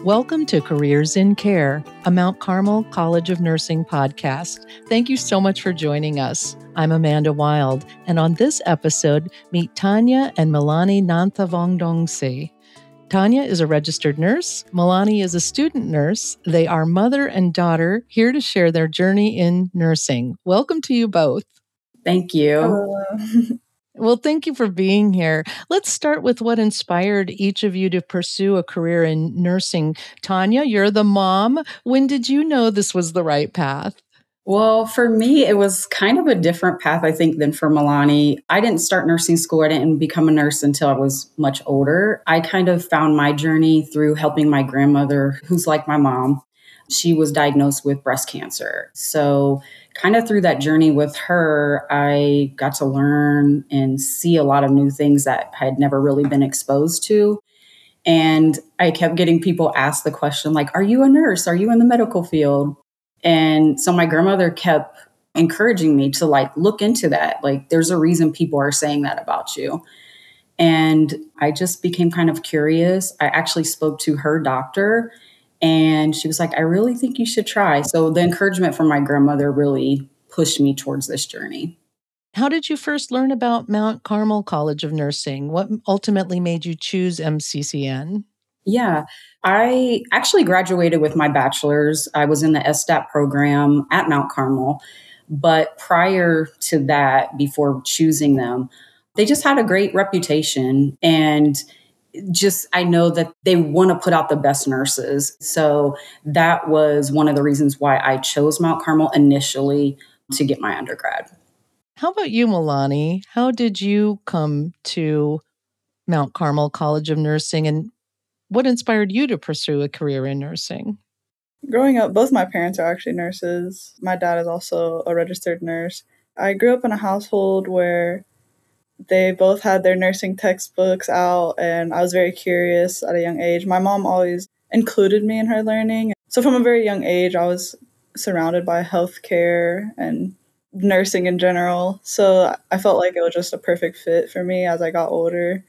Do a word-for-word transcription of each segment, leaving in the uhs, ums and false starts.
Welcome to Careers in Care, a Mount Carmel College of Nursing podcast. Thank you so much for joining us. I'm Amanda Wild, and on this episode, meet Tanya and Milani Nanthavongdongse. Tanya is a registered nurse. Milani is a student nurse. They are mother and daughter here to share their journey in nursing. Welcome to you both. Thank you. Hello. Well, thank you for being here. Let's start with what inspired each of you to pursue a career in nursing. Tanya, you're the mom. When did you know this was the right path? Well, for me, it was kind of a different path, I think, than for Milani. I didn't start nursing school. I didn't become a nurse until I was much older. I kind of found my journey through helping my grandmother, who's like my mom. She was diagnosed with breast cancer. So kind of through that journey with her, I got to learn and see a lot of new things that I had never really been exposed to. And I kept getting people ask the question, like, are you a nurse? Are you in the medical field? And so my grandmother kept encouraging me to like look into that. Like, there's a reason people are saying that about you. And I just became kind of curious. I actually spoke to her doctor, and she was like, I really think you should try. So the encouragement from my grandmother really pushed me towards this journey. How did you first learn about Mount Carmel College of Nursing? What ultimately made you choose M C C N? Yeah, I actually graduated with my bachelor's. I was in the S T A P program at Mount Carmel. But prior to that, before choosing them, they just had a great reputation. And just, I know that they want to put out the best nurses. So that was one of the reasons why I chose Mount Carmel initially to get my undergrad. How about you, Milani? How did you come to Mount Carmel College of Nursing, and what inspired you to pursue a career in nursing? Growing up, both my parents are actually nurses. My dad is also a registered nurse. I grew up in a household where they both had their nursing textbooks out, and I was very curious at a young age. My mom always included me in her learning. So from a very young age, I was surrounded by healthcare and nursing in general. So I felt like it was just a perfect fit for me as I got older.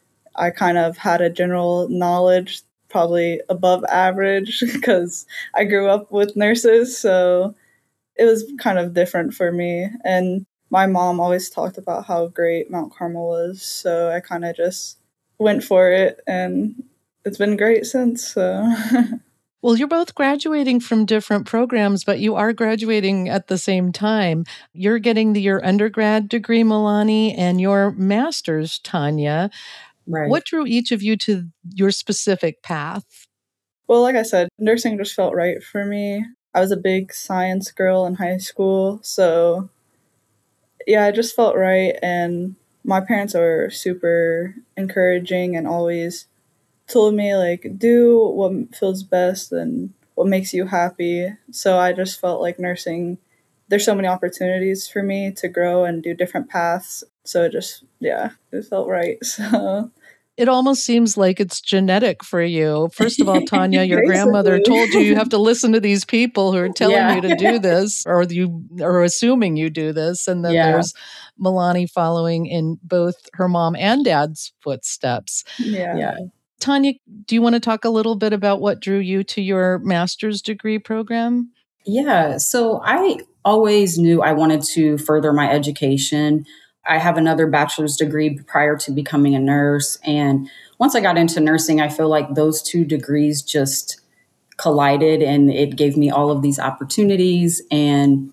I kind of had a general knowledge, probably above average, because I grew up with nurses. So it was kind of different for me. And my mom always talked about how great Mount Carmel was. So I kind of just went for it, and it's been great since. So. Well, you're both graduating from different programs, but you are graduating at the same time. You're getting the, your undergrad degree, Milani, and your master's, Tanya. Right. What drew each of you to your specific path? Well, like I said, nursing just felt right for me. I was a big science girl in high school, so yeah, it just felt right. And my parents are super encouraging and always told me, like, do what feels best and what makes you happy. So I just felt like nursing, there's so many opportunities for me to grow and do different paths. So it just, yeah, it felt right. So it almost seems like it's genetic for you. First of all, Tanya, your grandmother told you you have to listen to these people who are telling yeah. you to do this, or you are assuming you do this. And then yeah. there's Milani following in both her mom and dad's footsteps. Yeah. yeah. Tanya, do you want to talk a little bit about what drew you to your master's degree program? Yeah. So I always knew I wanted to further my education. I have another bachelor's degree prior to becoming a nurse. And once I got into nursing, I feel like those two degrees just collided, and it gave me all of these opportunities. And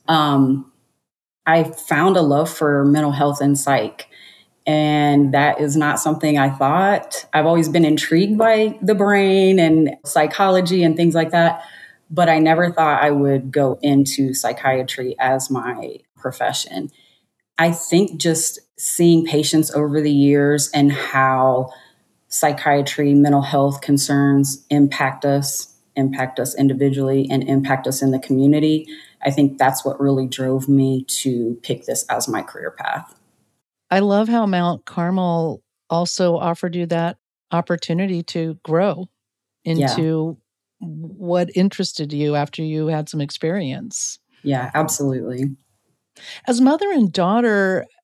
um, I found a love for mental health and psych. And that is not something I thought. I've always been intrigued by the brain and psychology and things like that. But I never thought I would go into psychiatry as my profession. I think just seeing patients over the years and how psychiatry, mental health concerns impact us, impact us individually, and impact us in the community, I think that's what really drove me to pick this as my career path. I love how Mount Carmel also offered you that opportunity to grow into yeah. what interested you after you had some experience. Yeah, absolutely. As mother and daughter,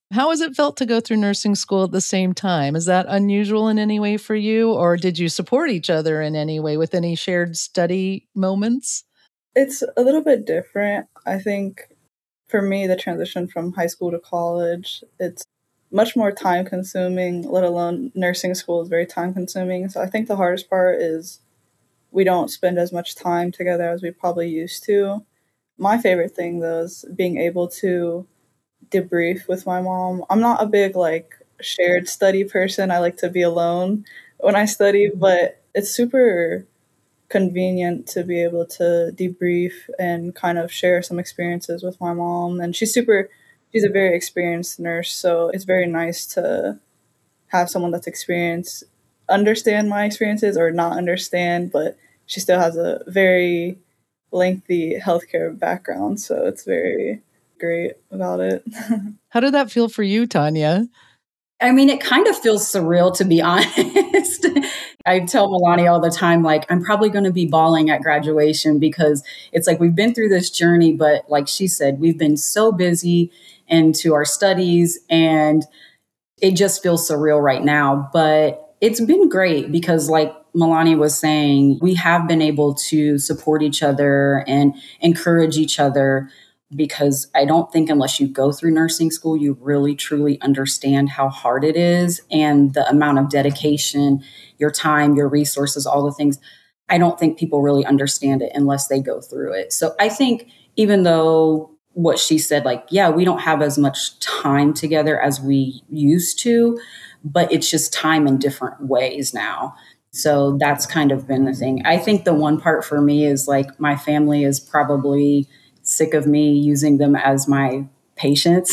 How has it felt to go through nursing school at the same time? Is that unusual in any way for you, or did you support each other in any way with any shared study moments? It's a little bit different. I think for me, the transition from high school to college, it's much more time consuming, let alone nursing school is very time consuming. So I think the hardest part is we don't spend as much time together as we probably used to. My favorite thing, though, is being able to debrief with my mom. I'm not a big, like, shared study person. I like to be alone when I study, but it's super convenient to be able to debrief and kind of share some experiences with my mom. And she's super, she's a very experienced nurse. So it's very nice to have someone that's experienced understand my experiences or not understand, but she still has a very lengthy healthcare background. So it's very great about it. How did that feel for you, Tanya? I mean, it kind of feels surreal, to be honest. I tell Milani all the time, like, I'm probably going to be bawling at graduation because it's like we've been through this journey, but like she said, we've been so busy into our studies and it just feels surreal right now. But it's been great because, like Milani was saying, we have been able to support each other and encourage each other, because I don't think unless you go through nursing school, you really truly understand how hard it is and the amount of dedication, your time, your resources, all the things. I don't think people really understand it unless they go through it. So I think even though what she said, like, yeah, we don't have as much time together as we used to, but it's just time in different ways now. So that's kind of been the thing. I think the one part for me is like my family is probably sick of me using them as my patients.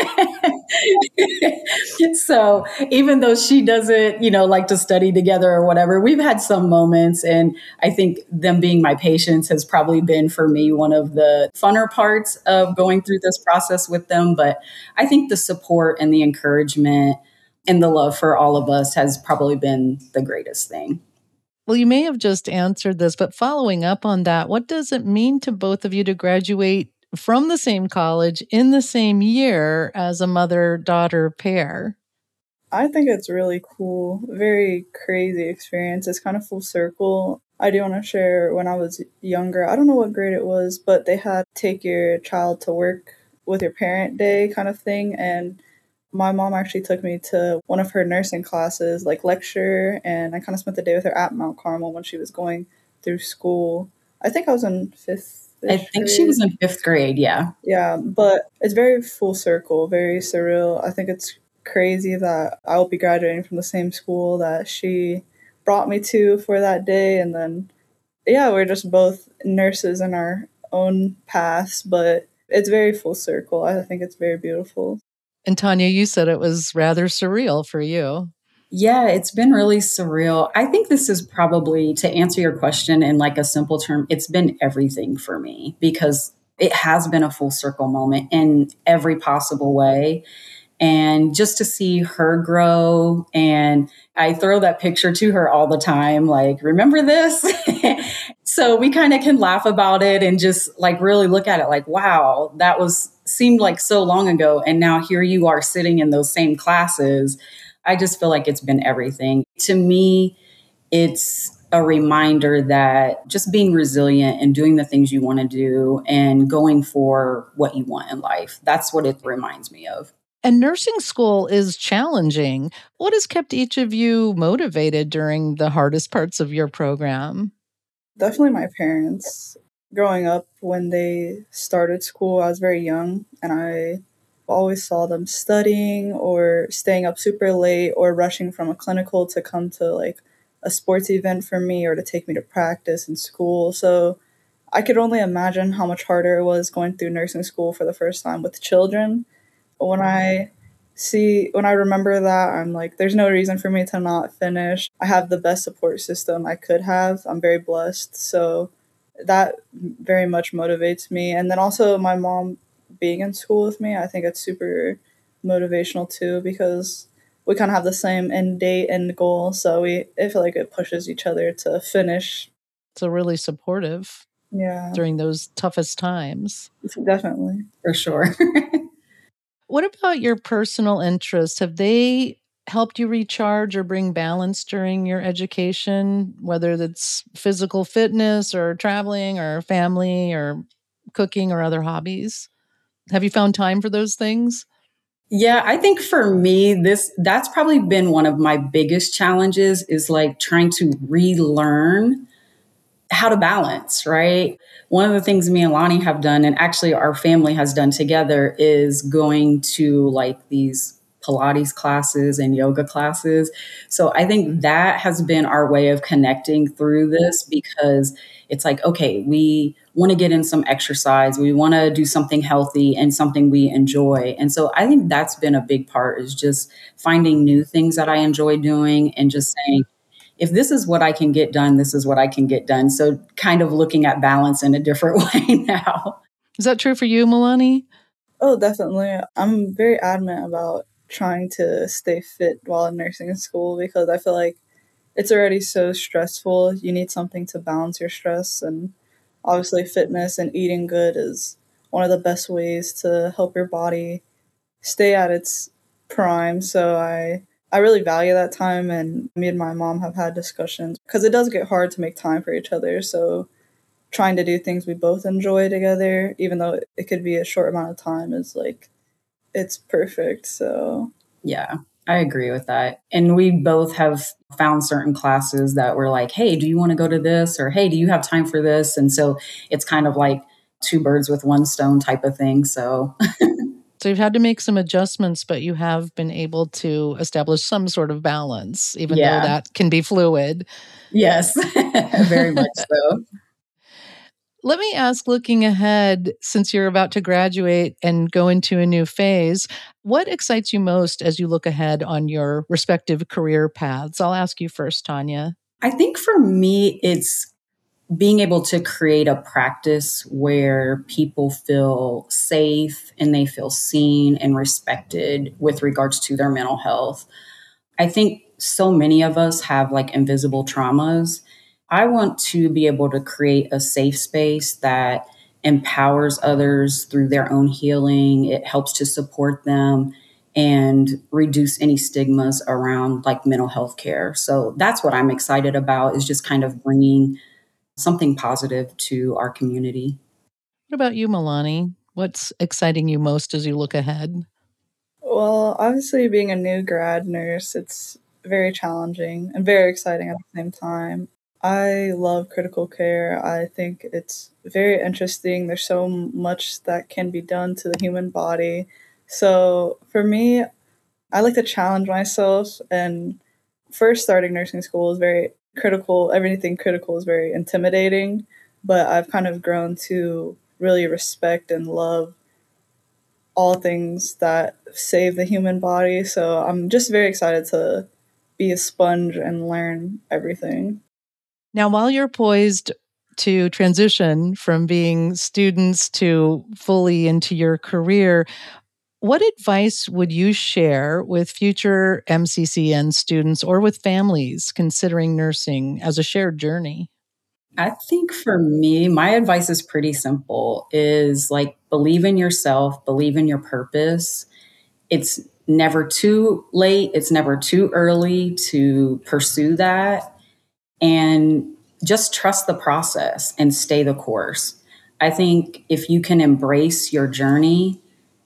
So even though she doesn't, you know, like to study together or whatever, we've had some moments. And I think them being my patients has probably been for me one of the funner parts of going through this process with them. But I think the support and the encouragement and the love for all of us has probably been the greatest thing. Well, you may have just answered this, but following up on that, what does it mean to both of you to graduate from the same college in the same year as a mother-daughter pair? I think it's really cool. Very crazy experience. It's kind of full circle. I do want to share when I was younger, I don't know what grade it was, but they had take your child to work with your parent day kind of thing. And my mom actually took me to one of her nursing classes, like lecture, and I kind of spent the day with her at Mount Carmel when she was going through school. I think I was in fifth. I think she was in fifth grade, yeah. Yeah, but it's very full circle, very surreal. I think it's crazy that I'll be graduating from the same school that she brought me to for that day. And then, yeah, we're just both nurses in our own paths, but it's very full circle. I think it's very beautiful. And Tanya, you said it was rather surreal for you. Yeah, it's been really surreal. I think this is probably, to answer your question in like a simple term, it's been everything for me because it has been a full circle moment in every possible way. And just to see her grow, and I throw that picture to her all the time, like, remember this? So we kind of can laugh about it and just like really look at it like, wow, that was seemed like so long ago. And now here you are sitting in those same classes. I just feel like it's been everything. To me, it's a reminder that just being resilient and doing the things you want to do and going for what you want in life, that's what it reminds me of. And nursing school is challenging. What has kept each of you motivated during the hardest parts of your program? Definitely my parents. Growing up, when they started school, I was very young, and I always saw them studying or staying up super late or rushing from a clinical to come to like a sports event for me or to take me to practice in school. So I could only imagine how much harder it was going through nursing school for the first time with children. When I see, when I remember that, I'm like, there's no reason for me to not finish. I have the best support system I could have. I'm very blessed. So that very much motivates me. And then also my mom being in school with me, I think it's super motivational too, because we kind of have the same end date and goal. So we, I feel like it pushes each other to finish. So really supportive. Yeah. During those toughest times. Definitely. For sure. What about your personal interests? Have they helped you recharge or bring balance during your education, whether that's physical fitness or traveling or family or cooking or other hobbies? Have you found time for those things? Yeah, I think for me, this that's probably been one of my biggest challenges is like trying to relearn how to balance, right? One of the things me and Lonnie have done, and actually our family has done together, is going to like these Pilates classes and yoga classes. So I think that has been our way of connecting through this because it's like, okay, we want to get in some exercise. We want to do something healthy and something we enjoy. And so I think that's been a big part is just finding new things that I enjoy doing and just saying, if this is what I can get done, this is what I can get done. So kind of looking at balance in a different way now. Is that true for you, Milani? Oh, definitely. I'm very adamant about trying to stay fit while in nursing school because I feel like it's already so stressful. You need something to balance your stress. And obviously, fitness and eating good is one of the best ways to help your body stay at its prime. So I I really value that time, and me and my mom have had discussions because it does get hard to make time for each other. So trying to do things we both enjoy together, even though it could be a short amount of time, is like it's perfect. So Yeah, I agree with that. And we both have found certain classes that were like, hey, do you want to go to this? Or hey, do you have time for this? And so it's kind of like two birds with one stone type of thing. So So you've had to make some adjustments, but you have been able to establish some sort of balance, even though yeah, that can be fluid. yes, very much so. Let me ask, looking ahead, since you're about to graduate and go into a new phase, what excites you most as you look ahead on your respective career paths? I'll ask you first, Tanya. I think for me, it's being able to create a practice where people feel safe and they feel seen and respected with regards to their mental health. I think so many of us have like invisible traumas. I want to be able to create a safe space that empowers others through their own healing. It helps to support them and reduce any stigmas around like mental health care. So that's what I'm excited about is just kind of bringing something positive to our community. What about you, Milani? What's exciting you most as you look ahead? well, obviously being a new grad nurse, it's very challenging and very exciting at the same time. I love critical care. I think it's very interesting. There's so much that can be done to the human body. So for me, I like to challenge myself. And first, starting nursing school is very critical. Everything critical is very intimidating. But I've kind of grown to really respect and love all things that save the human body. So I'm just very excited to be a sponge and learn everything. Now, while you're poised to transition from being students to fully into your career, what advice would you share with future M C C N students or with families considering nursing as a shared journey? I think for me, my advice is pretty simple is like believe in yourself, believe in your purpose. It's never too late, it's never too early to pursue that and just trust the process and stay the course. I think if you can embrace your journey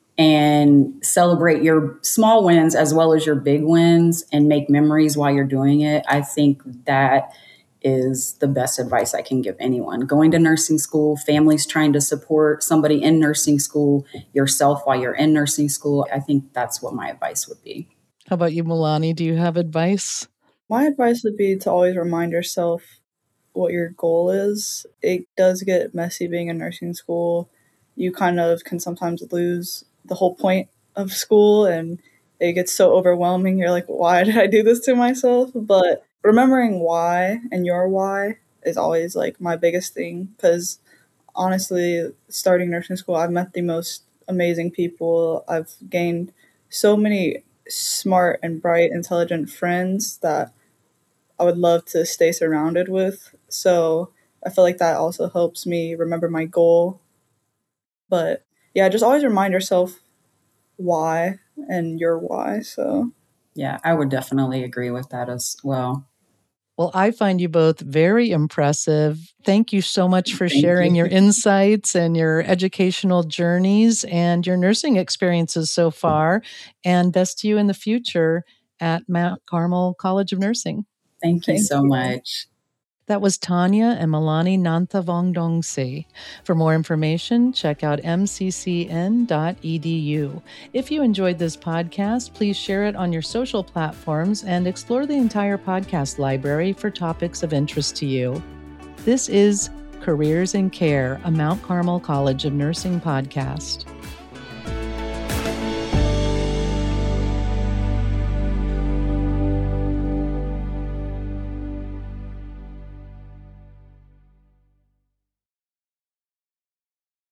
and celebrate your small wins as well as your big wins and make memories while you're doing it, I think that is the best advice I can give anyone. Going to nursing school, families trying to support somebody in nursing school, yourself while you're in nursing school, I think that's what my advice would be. How about you, Milani? Do you have advice? My advice would be to always remind yourself what your goal is. It does get messy being in nursing school. You kind of can sometimes lose the whole point of school and it gets so overwhelming. You're like, why did I do this to myself? But remembering why and your why is always like my biggest thing because honestly, starting nursing school, I've met the most amazing people. I've gained so many smart and bright, intelligent friends that I would love to stay surrounded with. So I feel like that also helps me remember my goal. But yeah, just always remind yourself why and your why. So, yeah, I would definitely agree with that as well. Well, I find you both very impressive. Thank you so much for Thank sharing you. your insights and your educational journeys and your nursing experiences so far. And best to you in the future at Mount Carmel College of Nursing. Thank you Thank so you. much. That was Tanya and Milani Nanthavongdongse. For more information, check out m c c n dot e d u. If you enjoyed this podcast, please share it on your social platforms and explore the entire podcast library for topics of interest to you. This is Careers in Care, a Mount Carmel College of Nursing podcast.